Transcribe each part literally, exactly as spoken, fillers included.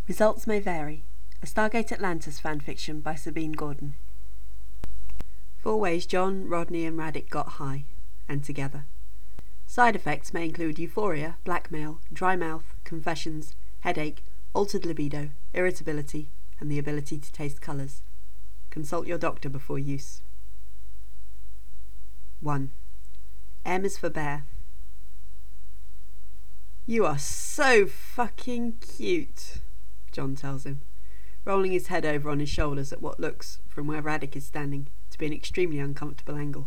Results may vary. A Stargate Atlantis fanfiction by Sabine Gordon. Four ways John, Rodney and Radek got high, and together. Side effects may include euphoria, blackmail, dry mouth, confessions, headache, altered libido, irritability, and the ability to taste colours. Consult your doctor before use. one. M is for bear. "You are so fucking cute," John tells him, rolling his head over on his shoulders at what looks, from where Radek is standing, to be an extremely uncomfortable angle.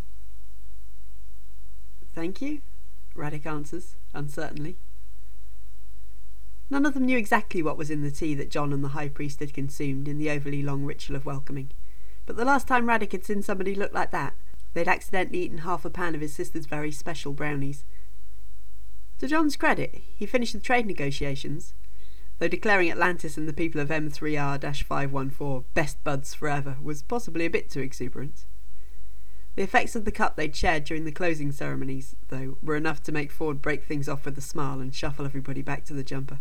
"Thank you," Radek answers, uncertainly. None of them knew exactly what was in the tea that John and the High Priest had consumed in the overly long ritual of welcoming, but the last time Radek had seen somebody look like that, they'd accidentally eaten half a pan of his sister's very special brownies. To John's credit, he finished the trade negotiations, though declaring Atlantis and the people of M three R five one four best buds forever was possibly a bit too exuberant. The effects of the cup they'd shared during the closing ceremonies, though, were enough to make Ford break things off with a smile and shuffle everybody back to the jumper.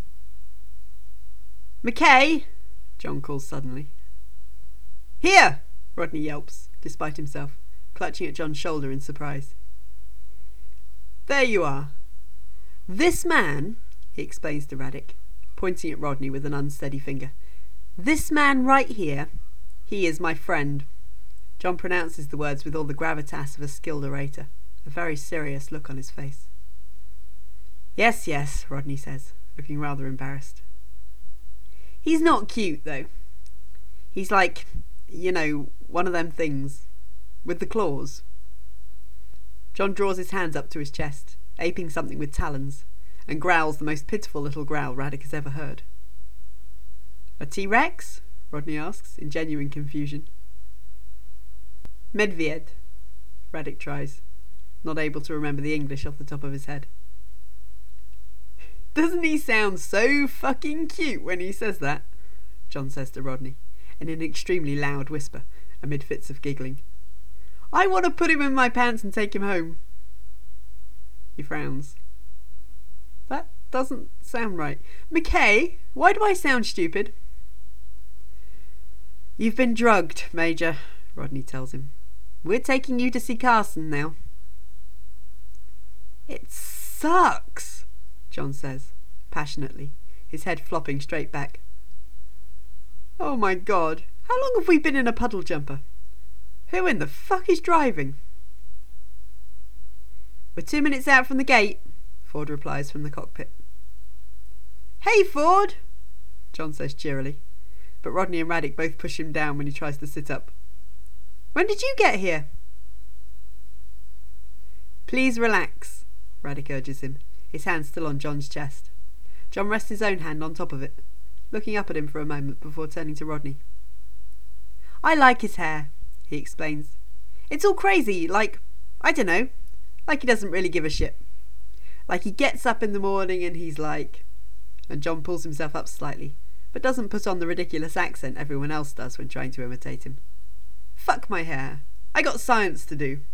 "McKay!" John calls suddenly. "Here!" Rodney yelps, despite himself, clutching at John's shoulder in surprise. "There you are. This man," he explains to Radek, pointing at Rodney with an unsteady finger, "this man right here, he is my friend." John pronounces the words with all the gravitas of a skilled orator, a very serious look on his face. "Yes, yes," Rodney says, looking rather embarrassed. "He's not cute, though. He's like, you know, one of them things, with the claws." John draws his hands up to his chest, aping something with talons, and growls the most pitiful little growl Radek has ever heard. "A T-Rex?" Rodney asks, in genuine confusion. "Medved," Radek tries, not able to remember the English off the top of his head. "Doesn't he sound so fucking cute when he says that?" John says to Rodney, in an extremely loud whisper, amid fits of giggling. "I want to put him in my pants and take him home." He frowns. "That doesn't sound right. McKay, why do I sound stupid?" "You've been drugged, Major," Rodney tells him. "We're taking you to see Carson now." "It sucks," John says, passionately, his head flopping straight back. "Oh my God, how long have we been in a puddle jumper? Who in the fuck is driving?" "We're two minutes out from the gate," Ford replies from the cockpit. "Hey, Ford!" John says cheerily, but Rodney and Radek both push him down when he tries to sit up. "When did you get here?" "Please relax," Radek urges him, his hand still on John's chest. John rests his own hand on top of it, looking up at him for a moment before turning to Rodney. "I like his hair," he explains. "It's all crazy, like, I don't know, like he doesn't really give a shit. Like he gets up in the morning and he's like..." And John pulls himself up slightly, but doesn't put on the ridiculous accent everyone else does when trying to imitate him. "Fuck my hair. I got science to do."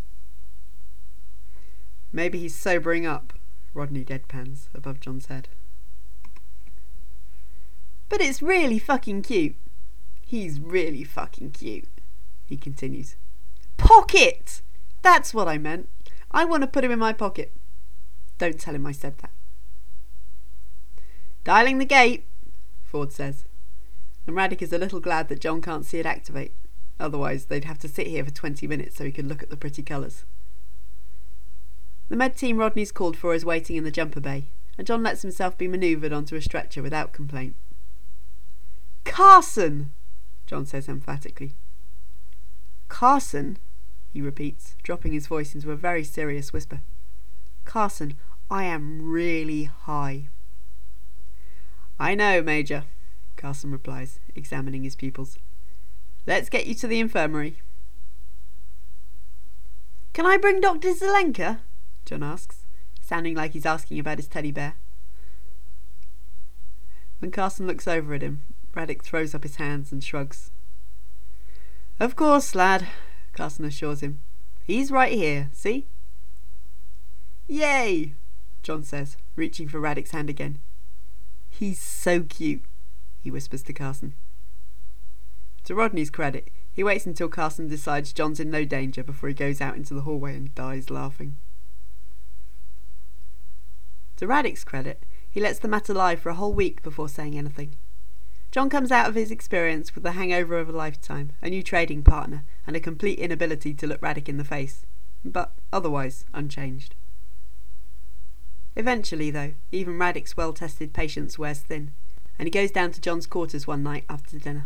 "Maybe he's sobering up," Rodney deadpans above John's head. "But it's really fucking cute. He's really fucking cute," he continues. "Pocket! That's what I meant. I want to put him in my pocket. Don't tell him I said that." "Dialing the gate," Ford says, and Radek is a little glad that John can't see it activate. Otherwise, they'd have to sit here for twenty minutes so he could look at the pretty colours. The med team Rodney's called for is waiting in the jumper bay, and John lets himself be manoeuvred onto a stretcher without complaint. "Carson!" John says emphatically. "Carson?" he repeats, dropping his voice into a very serious whisper. "Carson, I am really high." "I know, Major," Carson replies, examining his pupils. "Let's get you to the infirmary." "Can I bring Doctor Zelenka?" John asks, sounding like he's asking about his teddy bear. When Carson looks over at him, Radek throws up his hands and shrugs. "Of course, lad," Carson assures him. "He's right here, see?" "Yay!" John says, reaching for Radek's hand again. "He's so cute." he whispers to Carson. To Rodney's credit, he waits until Carson decides John's in no danger before he goes out into the hallway and dies laughing. To Radek's credit, he lets the matter lie for a whole week before saying anything. John comes out of his experience with the hangover of a lifetime, a new trading partner, and a complete inability to look Radek in the face, but otherwise unchanged. Eventually, though, even Radek's well-tested patience wears thin, and he goes down to John's quarters one night after dinner.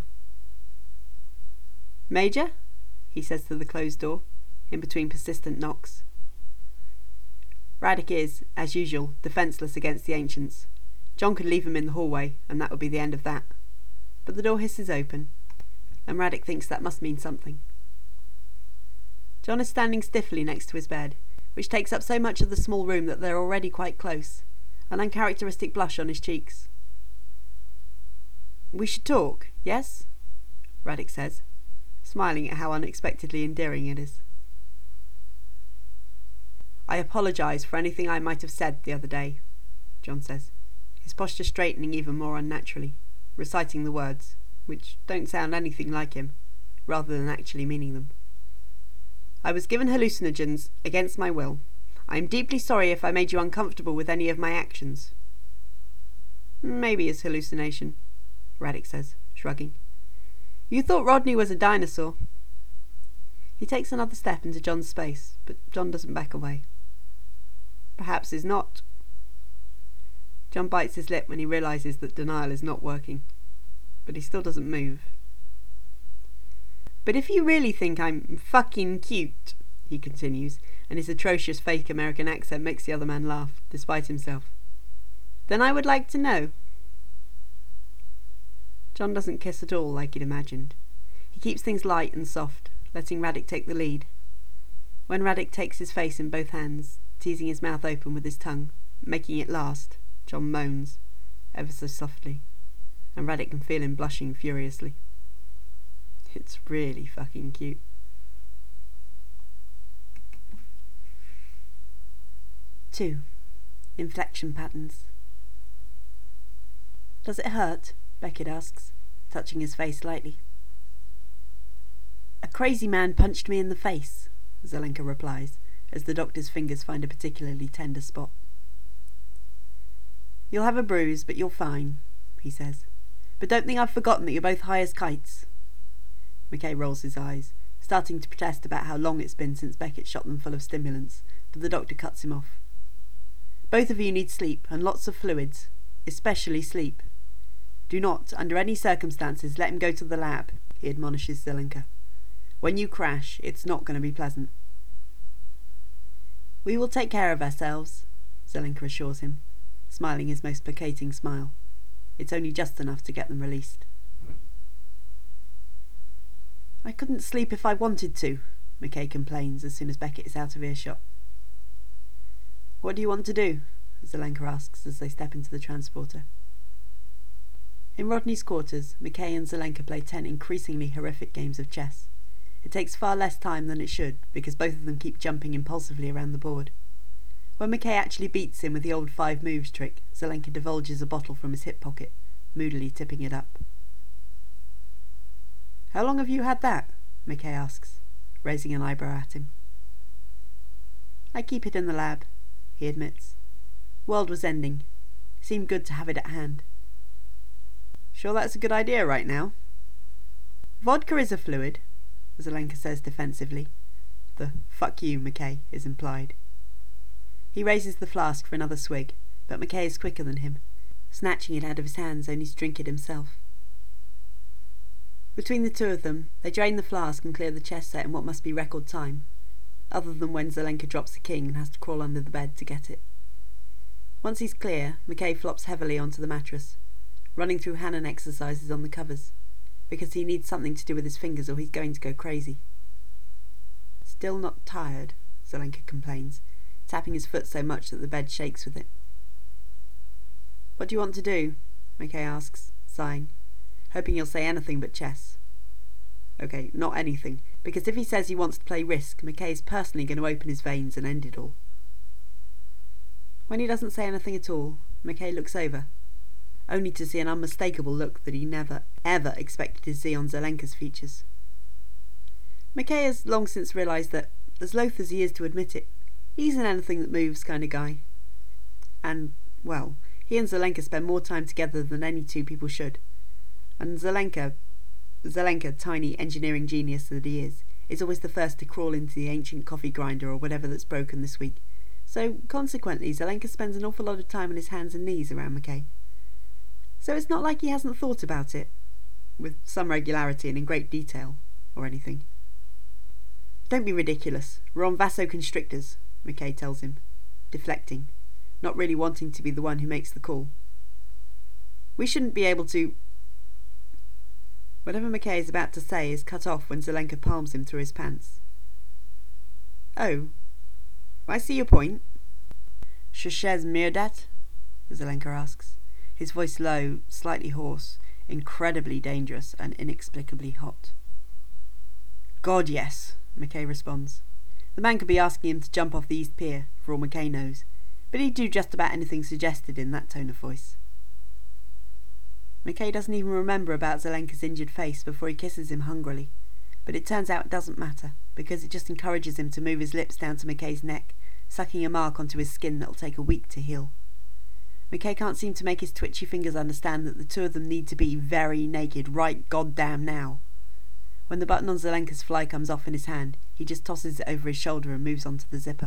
"Major?" he says to the closed door, in between persistent knocks. Radek is, as usual, defenceless against the ancients. John could leave him in the hallway, and that would be the end of that. But the door hisses open, and Radek thinks that must mean something. John is standing stiffly next to his bed, which takes up so much of the small room that they're already quite close, an uncharacteristic blush on his cheeks. "We should talk, yes?" Radek says, smiling at how unexpectedly endearing it is. "I apologise for anything I might have said the other day," John says, his posture straightening even more unnaturally, reciting the words, which don't sound anything like him, rather than actually meaning them. "I was given hallucinogens against my will. I am deeply sorry if I made you uncomfortable with any of my actions." "Maybe it's hallucination," Radek says, shrugging. "You thought Rodney was a dinosaur." He takes another step into John's space, but John doesn't back away. "Perhaps he's not." John bites his lip when he realises that denial is not working, but he still doesn't move. "But if you really think I'm fucking cute," he continues, and his atrocious fake American accent makes the other man laugh, despite himself, "then I would like to know." John doesn't kiss at all like he'd imagined. He keeps things light and soft, letting Radek take the lead. When Radek takes his face in both hands, teasing his mouth open with his tongue, making it last, John moans, ever so softly, and Radek can feel him blushing furiously. It's really fucking cute. Two. Inflection patterns. "Does it hurt?" Beckett asks, touching his face lightly. "A crazy man punched me in the face," Zelenka replies, as the doctor's fingers find a particularly tender spot. "You'll have a bruise, but you're fine," he says. "But don't think I've forgotten that you're both high as kites." McKay rolls his eyes, starting to protest about how long it's been since Beckett shot them full of stimulants, but the doctor cuts him off. "Both of you need sleep, and lots of fluids, especially sleep. Do not, under any circumstances, let him go to the lab," he admonishes Zelenka. "When you crash, it's not going to be pleasant." "We will take care of ourselves," Zelenka assures him, smiling his most placating smile. It's only just enough to get them released. "I couldn't sleep if I wanted to," McKay complains as soon as Beckett is out of earshot. "What do you want to do?" Zelenka asks as they step into the transporter. In Rodney's quarters, McKay and Zelenka play ten increasingly horrific games of chess. It takes far less time than it should, because both of them keep jumping impulsively around the board. When McKay actually beats him with the old five moves trick, Zelenka divulges a bottle from his hip pocket, moodily tipping it up. "How long have you had that?" McKay asks, raising an eyebrow at him. "I keep it in the lab," he admits. "World was ending. Seemed good to have it at hand." "Sure that's a good idea right now?" "Vodka is a fluid," Zelenka says defensively. The "fuck you, McKay" is implied. He raises the flask for another swig, but McKay is quicker than him, snatching it out of his hands only to drink it himself. Between the two of them, they drain the flask and clear the chess set in what must be record time, other than when Zelenka drops the king and has to crawl under the bed to get it. Once he's clear, McKay flops heavily onto the mattress, running through Hanan exercises on the covers, because he needs something to do with his fingers or he's going to go crazy. "Still not tired," Zelenka complains, tapping his foot so much that the bed shakes with it. "What do you want to do?" McKay asks, sighing, hoping he'll say anything but chess. Okay, not anything, because if he says he wants to play Risk, McKay's personally going to open his veins and end it all. When he doesn't say anything at all, McKay looks over, only to see an unmistakable look that he never, ever expected to see on Zelenka's features. McKay has long since realised that, as loath as he is to admit it, he's an anything that moves kind of guy. And, well, he and Zelenka spend more time together than any two people should. And Zelenka, Zelenka, tiny engineering genius that he is, is always the first to crawl into the ancient coffee grinder or whatever that's broken this week. So, consequently, Zelenka spends an awful lot of time on his hands and knees around McKay. So it's not like he hasn't thought about it, with some regularity and in great detail, or anything. Don't be ridiculous. We're on vasoconstrictors, McKay tells him, deflecting, not really wanting to be the one who makes the call. We shouldn't be able to... Whatever McKay is about to say is cut off when Zelenka palms him through his pants. Oh, I see your point. Sheshez Mirdat? Zelenka asks, his voice low, slightly hoarse, incredibly dangerous and inexplicably hot. God, yes, McKay responds. The man could be asking him to jump off the East Pier, for all McKay knows, but he'd do just about anything suggested in that tone of voice. McKay doesn't even remember about Zelenka's injured face before he kisses him hungrily, but it turns out it doesn't matter, because it just encourages him to move his lips down to McKay's neck, sucking a mark onto his skin that'll take a week to heal. McKay can't seem to make his twitchy fingers understand that the two of them need to be very naked right goddamn now. When the button on Zelenka's fly comes off in his hand, he just tosses it over his shoulder and moves on to the zipper.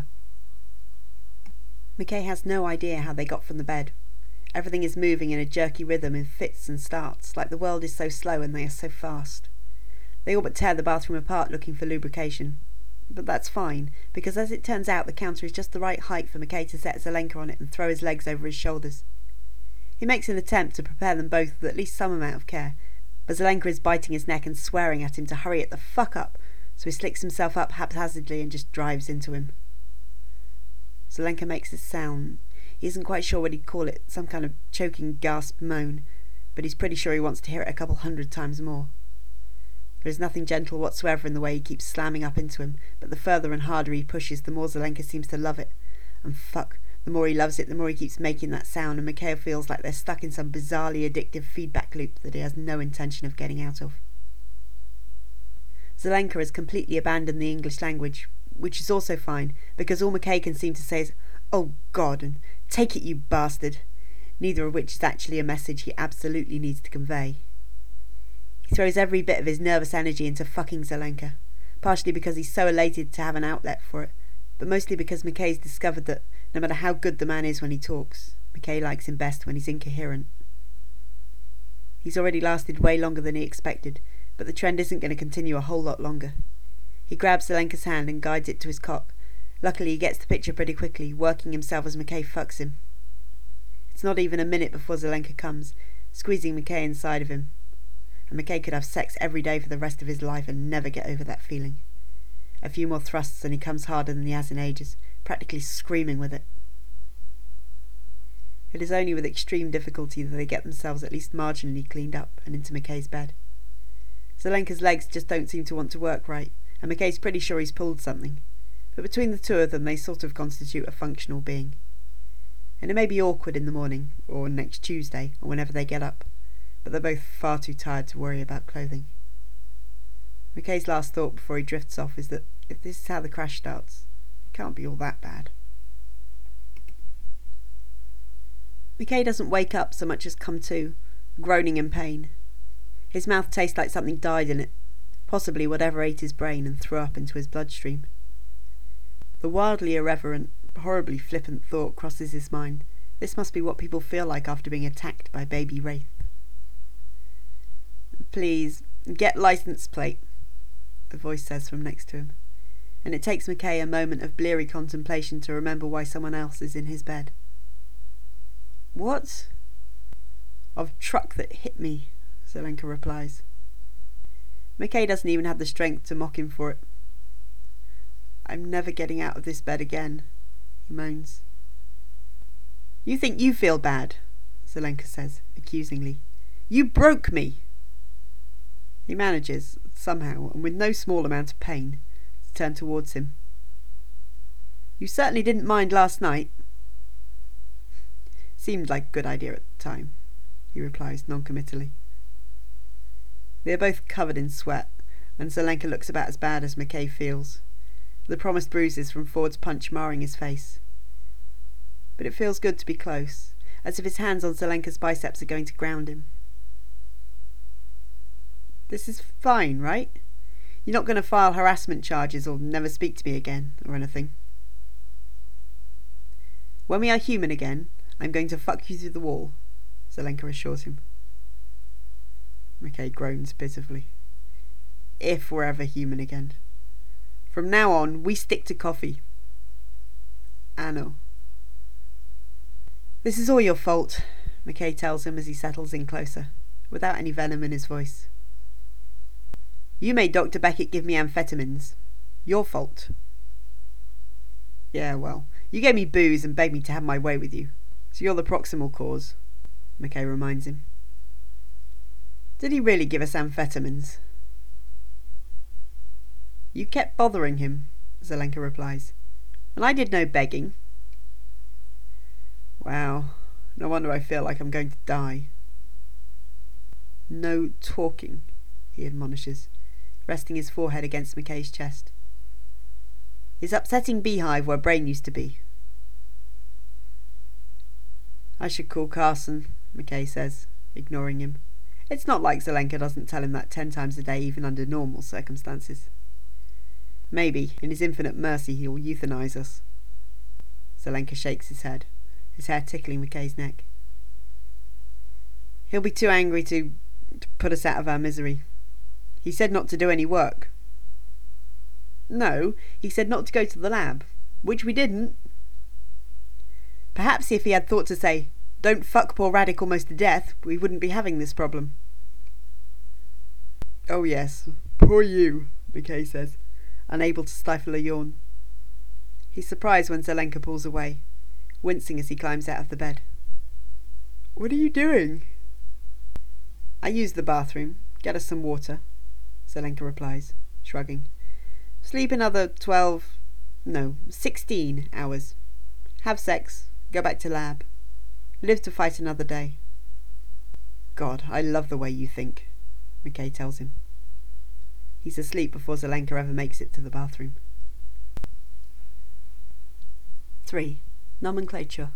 McKay has no idea how they got from the bed. Everything is moving in a jerky rhythm in fits and starts, like the world is so slow and they are so fast. They all but tear the bathroom apart looking for lubrication. But that's fine, because as it turns out the counter is just the right height for McKay to set Zelenka on it and throw his legs over his shoulders. He makes an attempt to prepare them both with at least some amount of care, but Zelenka is biting his neck and swearing at him to hurry it the fuck up, so he slicks himself up haphazardly and just drives into him. Zelenka makes this sound. He isn't quite sure what he'd call it, some kind of choking gasp moan, but he's pretty sure he wants to hear it a couple hundred times more. There is nothing gentle whatsoever in the way he keeps slamming up into him, but the further and harder he pushes, the more Zelenka seems to love it. And fuck, the more he loves it, the more he keeps making that sound, and McKay feels like they're stuck in some bizarrely addictive feedback loop that he has no intention of getting out of. Zelenka has completely abandoned the English language, which is also fine, because all McKay can seem to say is, "Oh God," and "Take it, you bastard," neither of which is actually a message he absolutely needs to convey. He throws every bit of his nervous energy into fucking Zelenka, partially because he's so elated to have an outlet for it, but mostly because McKay's discovered that, no matter how good the man is when he talks, McKay likes him best when he's incoherent. He's already lasted way longer than he expected, but the trend isn't going to continue a whole lot longer. He grabs Zelenka's hand and guides it to his cock. Luckily he gets the picture pretty quickly, working himself as McKay fucks him. It's not even a minute before Zelenka comes, squeezing McKay inside of him. And McKay could have sex every day for the rest of his life and never get over that feeling. A few more thrusts and he comes harder than he has in ages, practically screaming with it. It is only with extreme difficulty that they get themselves at least marginally cleaned up and into McKay's bed. Zelenka's legs just don't seem to want to work right, and McKay's pretty sure he's pulled something. But between the two of them they sort of constitute a functional being. And it may be awkward in the morning, or next Tuesday, or whenever they get up, but they're both far too tired to worry about clothing. McKay's last thought before he drifts off is that if this is how the crash starts, it can't be all that bad. McKay doesn't wake up so much as come to, groaning in pain. His mouth tastes like something died in it, possibly whatever ate his brain and threw up into his bloodstream. The wildly irreverent, horribly flippant thought crosses his mind. This must be what people feel like after being attacked by baby wraith. "Please, get license plate," the voice says from next to him, and it takes McKay a moment of bleary contemplation to remember why someone else is in his bed. "What?" "Of truck that hit me," Zelenka replies. McKay doesn't even have the strength to mock him for it. "I'm never getting out of this bed again," he moans. "You think you feel bad," Zelenka says, accusingly. "You broke me." He manages, somehow, and with no small amount of pain, to turn towards him. "You certainly didn't mind last night." "Seemed like a good idea at the time," he replies noncommittally. They are both covered in sweat, and Zelenka looks about as bad as McKay feels, the promised bruises from Ford's punch marring his face. But it feels good to be close, as if his hands on Zelenka's biceps are going to ground him. This is fine, right? You're not going to file harassment charges or never speak to me again, or anything. When we are human again, I'm going to fuck you through the wall, Zelenka assures him. McKay groans pitifully. If we're ever human again. From now on, we stick to coffee. I know. This is all your fault, McKay tells him as he settles in closer, without any venom in his voice. You made Doctor Beckett give me amphetamines. Your fault. Yeah, well, you gave me booze and begged me to have my way with you, so you're the proximal cause, McKay reminds him. Did he really give us amphetamines? You kept bothering him, Zelenka replies, and I did no begging. Wow, no wonder I feel like I'm going to die. No talking, he admonishes, resting his forehead against McKay's chest. His upsetting beehive where Brain used to be. I should call Carson, McKay says, ignoring him. It's not like Zelenka doesn't tell him that ten times a day, even under normal circumstances. Maybe, in his infinite mercy, he'll euthanize us. Zelenka shakes his head, his hair tickling McKay's neck. He'll be too angry to, to put us out of our misery. He said not to do any work. No, he said not to go to the lab, which we didn't. Perhaps if he had thought to say, don't fuck poor Radic almost to death, we wouldn't be having this problem. Oh yes, poor you, McKay says, unable to stifle a yawn. He's surprised when Zelenka pulls away, wincing as he climbs out of the bed. What are you doing? I used the bathroom. Get us some water, Zelenka replies, shrugging. Sleep another twelve, no, sixteen hours. Have sex, go back to lab. Live to fight another day. God, I love the way you think, McKay tells him. He's asleep before Zelenka ever makes it to the bathroom. three. Nomenclature.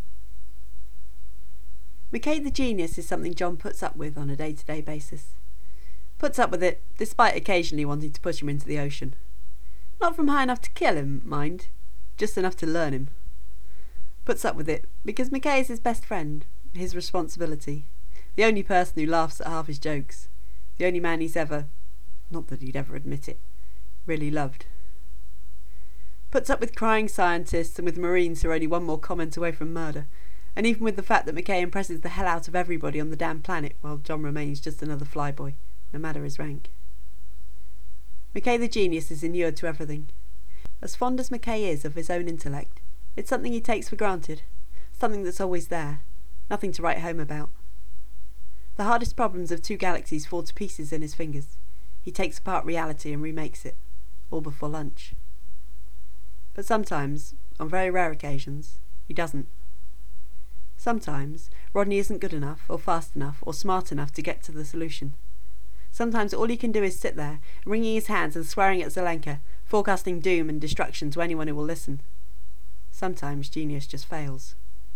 McKay the genius is something John puts up with on a day-to-day basis. Puts up with it, despite occasionally wanting to push him into the ocean. Not from high enough to kill him, mind, just enough to learn him. Puts up with it because McKay is his best friend, his responsibility, the only person who laughs at half his jokes, the only man he's ever, not that he'd ever admit it, really loved. Puts up with crying scientists and with Marines who are only one more comment away from murder, and even with the fact that McKay impresses the hell out of everybody on the damn planet while John remains just another flyboy, no matter his rank. McKay the genius is inured to everything. As fond as McKay is of his own intellect, it's something he takes for granted, something that's always there, nothing to write home about. The hardest problems of two galaxies fall to pieces in his fingers. He takes apart reality and remakes it, all before lunch. But sometimes, on very rare occasions, he doesn't. Sometimes, Rodney isn't good enough, or fast enough, or smart enough to get to the solution. Sometimes all he can do is sit there, wringing his hands and swearing at Zelenka, forecasting doom and destruction to anyone who will listen. Sometimes genius just fails.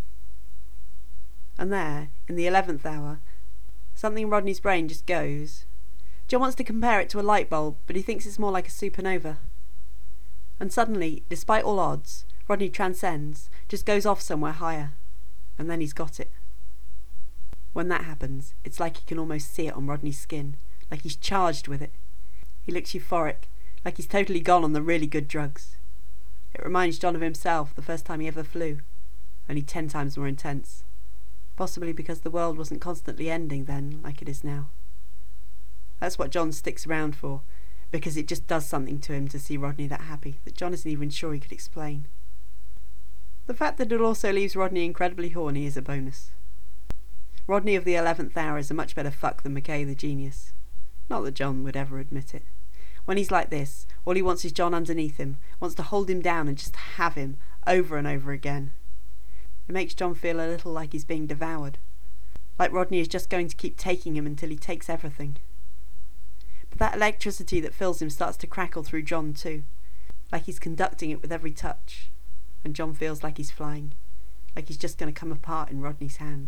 And there, in the eleventh hour, something in Rodney's brain just goes. John wants to compare it to a light bulb, but he thinks it's more like a supernova. And suddenly, despite all odds, Rodney transcends, just goes off somewhere higher. And then he's got it. When that happens, it's like he can almost see it on Rodney's skin, like he's charged with it. He looks euphoric, like he's totally gone on the really good drugs. It reminds John of himself the first time he ever flew, only ten times more intense. Possibly because the world wasn't constantly ending then, like it is now. That's what John sticks around for, because it just does something to him to see Rodney that happy that John isn't even sure he could explain. The fact that it also leaves Rodney incredibly horny is a bonus. Rodney of the eleventh hour is a much better fuck than McKay the genius. Not that John would ever admit it. When he's like this, all he wants is John underneath him, wants to hold him down and just have him, over and over again. It makes John feel a little like he's being devoured. like Rodney is just going to keep taking him until he takes everything. But that electricity that fills him starts to crackle through John too, like he's conducting it with every touch, and John feels like he's flying, like he's just going to come apart in Rodney's hands.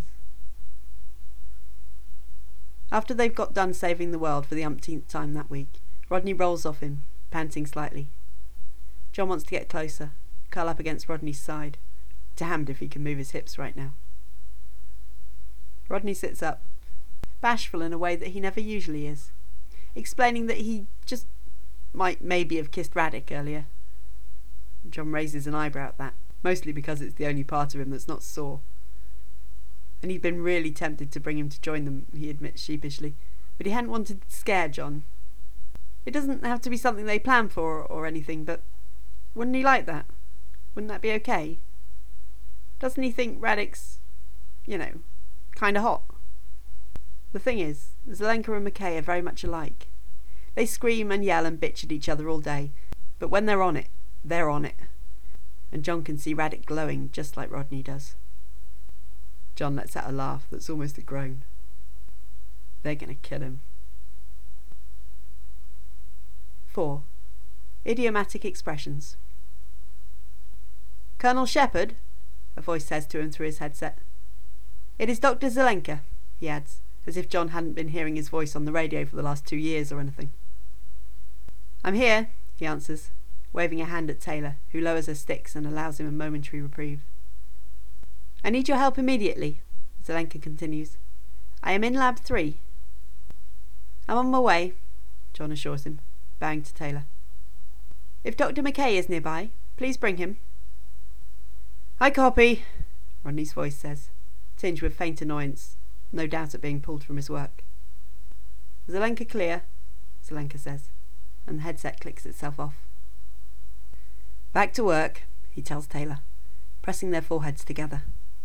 After they've got done saving the world for the umpteenth time that week, Rodney rolls off him, panting slightly. John wants to get closer, curl up against Rodney's side. Damned if he can move his hips right now. Rodney sits up, bashful in a way that he never usually is, explaining that he just might maybe have kissed Radek earlier. John raises an eyebrow at that, mostly because it's the only part of him that's not sore. And he'd been really tempted to bring him to join them, he admits sheepishly, but he hadn't wanted to scare John. It doesn't have to be something they plan for or anything, but wouldn't he like that? Wouldn't that be okay? Doesn't he think Radek's, you know, kind of hot? The thing is, Zelenka and McKay are very much alike. They scream and yell and bitch at each other all day, but when they're on it, they're on it. And John can see Radek glowing just like Rodney does. John lets out a laugh that's almost a groan. They're going to kill him. four. Idiomatic expressions. Colonel Shepard, a voice says to him through his headset. It is Doctor Zelenka, he adds, as if John hadn't been hearing his voice on the radio for the last two years or anything. I'm here, he answers, waving a hand at Taylor, who lowers her sticks and allows him a momentary reprieve. I need your help immediately, Zelenka continues. I am in Lab three. I'm on my way, John assures him, bowing to Taylor. If Doctor McKay is nearby, please bring him. I copy, Rodney's voice says, tinged with faint annoyance, no doubt at being pulled from his work. Zelenka clear, Zelenka says, and the headset clicks itself off. Back to work, he tells Taylor, pressing their foreheads together.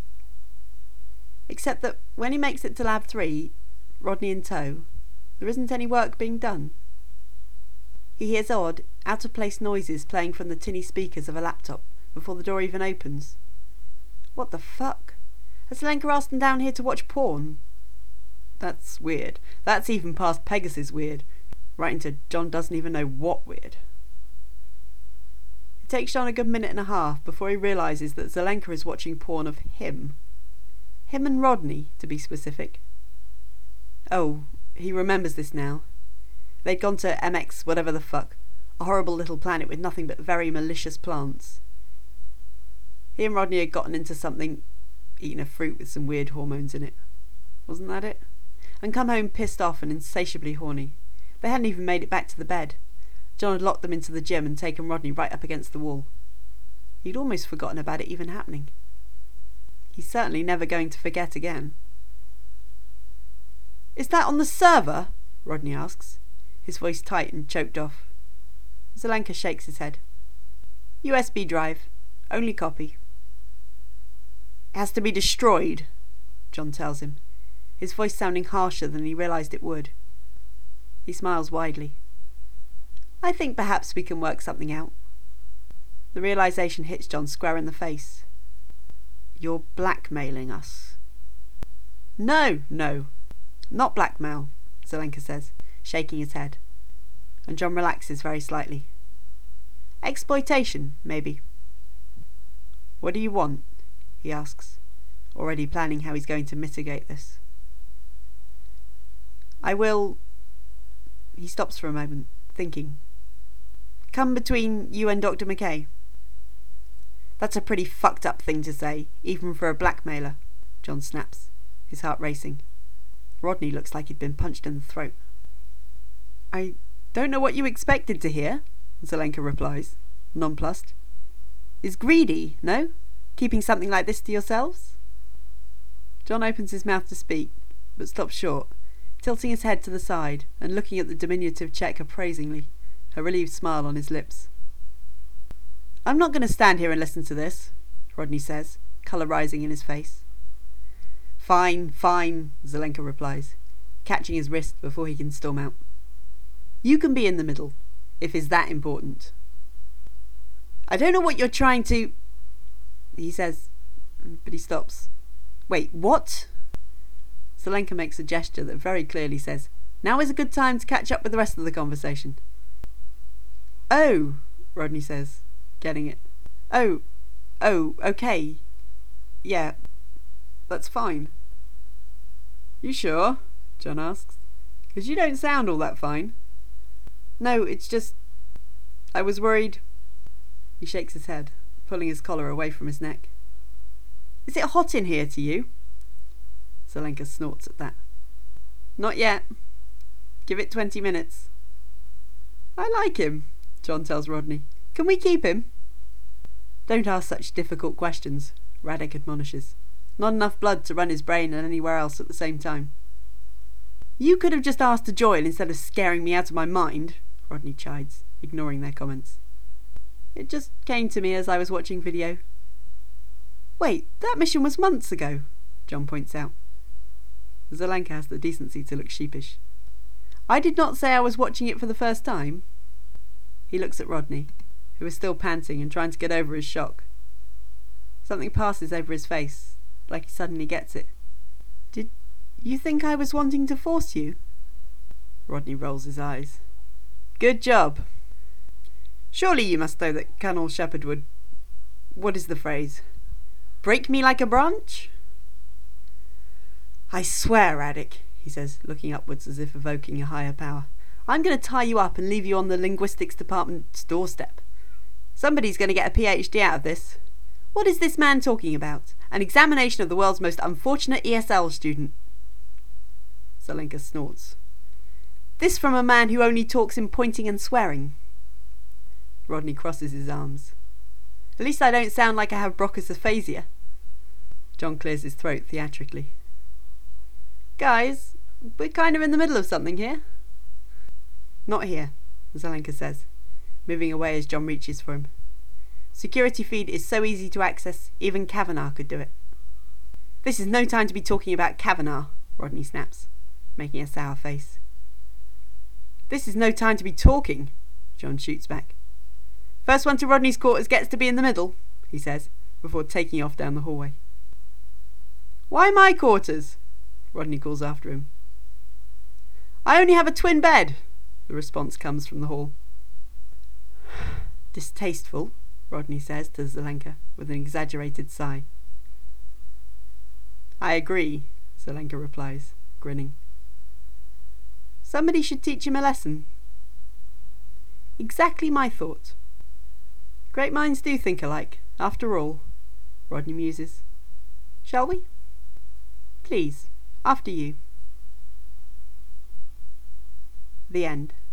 Except that when he makes it to Lab three, Rodney in tow, there isn't any work being done. He hears odd, out-of-place noises playing from the tinny speakers of a laptop before the door even opens. What the fuck? Has Zelenka asked him down here to watch porn? That's weird. That's even past Pegasus weird. Right into John doesn't even know what weird. It takes John a good minute and a half before he realises that Zelenka is watching porn of him. Him and Rodney, to be specific. Oh, he remembers this now. They'd gone to M X whatever the fuck, a horrible little planet with nothing but very malicious plants. He and Rodney had gotten into something, eaten a fruit with some weird hormones in it. Wasn't that it? And come home pissed off and insatiably horny. They hadn't even made it back to the bed. John had locked them into the gym and taken Rodney right up against the wall. He'd almost forgotten about it even happening. He's certainly never going to forget again. Is that on the server? Rodney asks, his voice tight and choked off. Zelenka shakes his head. U S B drive. Only copy. It has to be destroyed, John tells him, his voice sounding harsher than he realised it would. He smiles widely. I think perhaps we can work something out. The realisation hits John square in the face. You're blackmailing us. No, no, not blackmail, Zelenka says, shaking his head, and John relaxes very slightly. Exploitation, maybe. What do you want? He asks, already planning how he's going to mitigate this. I will... He stops for a moment, thinking. Come between you and Doctor McKay. That's a pretty fucked up thing to say, even for a blackmailer, John snaps, his heart racing. Rodney looks like he'd been punched in the throat. I don't know what you expected to hear, Zelenka replies, nonplussed. Is greedy, no? Keeping something like this to yourselves? John opens his mouth to speak, but stops short, tilting his head to the side and looking at the diminutive Czech appraisingly, a relieved smile on his lips. I'm not going to stand here and listen to this, Rodney says, colour rising in his face. Fine, fine, Zelenka replies, catching his wrist before he can storm out. You can be in the middle, if it's that important. I don't know what you're trying to... He says, but he stops. Wait, what? Zelenka makes a gesture that very clearly says, "Now is a good time to catch up with the rest of the conversation." "Oh," Rodney says, getting it. "Oh, oh, okay. Yeah, that's fine." "You sure?" John asks. "'Cause you don't sound all that fine." "No, it's just... I was worried..." He shakes his head, pulling his collar away from his neck. "Is it hot in here to you?" Zelenka snorts at that. "Not yet. Give it twenty minutes." "I like him," John tells Rodney. "Can we keep him?" "Don't ask such difficult questions," Radek admonishes. "Not enough blood to run his brain and anywhere else at the same time." "You could have just asked to join instead of scaring me out of my mind," Rodney chides, ignoring their comments. "It just came to me as I was watching video." "Wait, that mission was months ago," John points out. Zelenka has the decency to look sheepish. "I did not say I was watching it for the first time." He looks at Rodney, who is still panting and trying to get over his shock. Something passes over his face, like he suddenly gets it. "Did you think I was wanting to force you?" Rodney rolls his eyes. "Good job. Surely you must know that Colonel Shepard would... what is the phrase? Break me like a branch?" "I swear, Radek," he says, looking upwards as if evoking a higher power, "I'm going to tie you up and leave you on the linguistics department's doorstep. Somebody's going to get a P H D out of this. What is this man talking about? An examination of the world's most unfortunate E S L student." Zelenka snorts. "This from a man who only talks in pointing and swearing." Rodney crosses his arms. "At least I don't sound like I have bronchophasia." John clears his throat theatrically. "Guys, we're kind of in the middle of something here." "Not here," Zelenka says, moving away as John reaches for him. "Security feed is so easy to access, even Kavanagh could do it." "This is no time to be talking about Kavanagh," Rodney snaps, making a sour face. "This is no time to be talking," John shoots back. "First one to Rodney's quarters gets to be in the middle," he says, before taking off down the hallway. "Why my quarters?" Rodney calls after him. "I only have a twin bed," the response comes from the hall. "Distasteful," Rodney says to Zelenka with an exaggerated sigh. "I agree," Zelenka replies, grinning. "Somebody should teach him a lesson." "Exactly my thought. Great minds do think alike, after all," Rodney muses. "Shall we?" "Please, after you." The end.